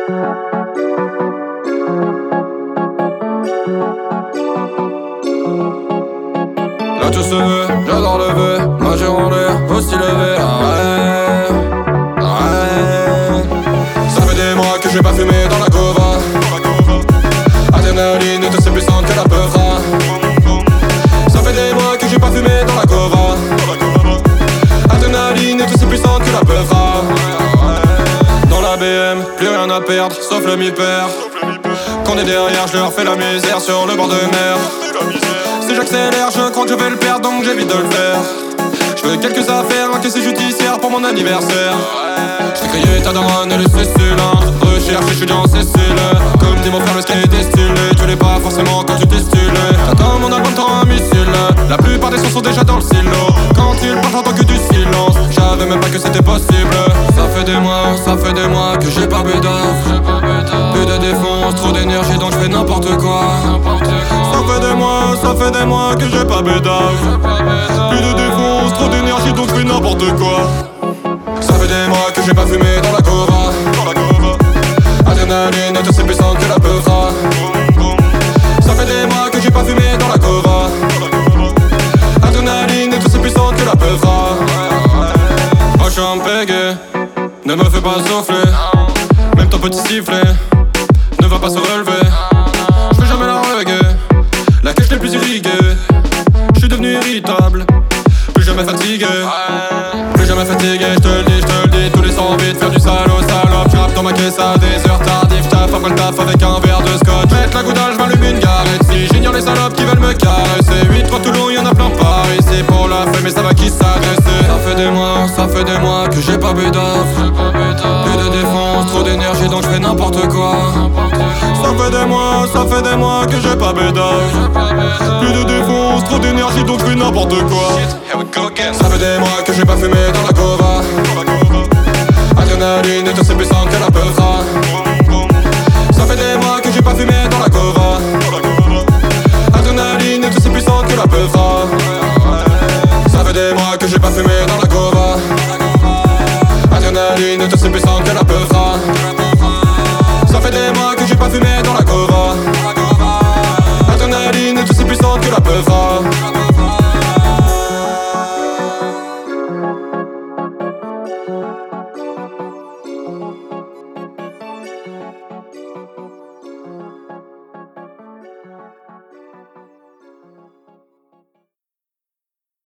Là tout se veut, j'adore le vœu. Moi j'ai en l'air, aussi levé. Ça fait des mois que j'ai pas fumé dans la cova. Adrénaline est aussi puissante que la peuvra. Ça fait des mois que j'ai pas fumé dans la cova. Adrénaline est aussi puissante que la peuvra. Dans la BM, plus rien à perdre, sauf le mi-père. Qu'on est derrière, je leur fais la misère sur le bord de mer. Si j'accélère, je crois que je vais le perdre, donc j'évite de le faire. Je fais quelques affaires, encaissées judiciaires pour mon anniversaire. J'fais crier ta daronne et le cellulaire. Recherche, je suis dans ces cellules. Comme dit mon frère, le skate est stylé. Tu l'es pas forcément quand tu t'es stylé. T'attends mon album, t'as un missile. La plupart des sons sont déjà dans le silo. Quand il parle, j'entends que du silence. J'avais même pas que c'était possible. Ça fait des mois que j'ai pas bédave. Plus de défense, trop d'énergie, donc j'fais n'importe quoi. Ça fait des mois que j'ai pas bédave. Plus de défense, trop d'énergie, donc j'fais n'importe quoi. Ça fait des mois que j'ai pas fumé dans la cova. Adrénaline est aussi puissante que la peuvra. Ça fait des mois que j'ai pas fumé dans la cova. Adrénaline est aussi puissante que la peuvra. Moi j'suis un pégué, ne me fais pas souffler. Même ton petit sifflet ne va pas se relever. J'fais jamais la reggae, la cache n'est plus irriguée. J'suis devenu irritable, plus jamais fatigué. Plus jamais fatigué, j'te le dis, tous les sons envie de faire du salaud, salope. J'rappe dans ma caisse à des heures tardives, taf après le taf avec un verre de scotch. Mettre la goudale, j'm'allume une garette. Si j'ignore les salopes qui veulent me caresser. 8-3 Toulon, y'en a plein Paris. C'est pour la femme mais ça va qui s'agresser. Ça fait des mois que j'ai pas bédave. Plus de défense, trop d'énergie donc j'fais n'importe quoi. Ça fait des mois que j'ai pas bédave. Plus de défense, trop d'énergie donc j'fais n'importe quoi. Ça fait des mois que j'ai pas fumé dans la cova. Adrénaline est aussi puissante que la